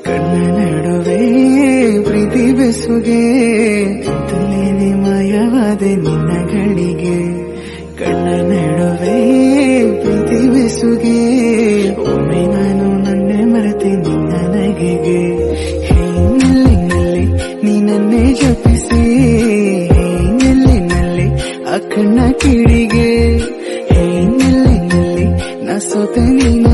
ಕಣ್ಣ ನಡುವೆ ಪ್ರೀತಿ ಬೆಸುಗೆ ತಲೆನೆ ಮಾಯವಾದೆ ನಿನ್ನ ಗಳಿಗೆ ಕಣ್ಣ ನಡುವೆ ಪ್ರೀತಿ ಬೆಸುಗೆ ಒಮ್ಮೆ ನಾನು ನನ್ನೆ ಮರೆತೆ ನಿನ್ನ ನಗೆಗೆ ನಿಲ್ಲಿ ನೀ ನನ್ನೇ ಜಪಿಸಿ ನಿಲ್ಲಿ ಆ ಕಣ್ಣ ಕಿಡಿಗೆ ನಿಲ್ಲಿ ನಾ ಸೋತೆ ನೀನು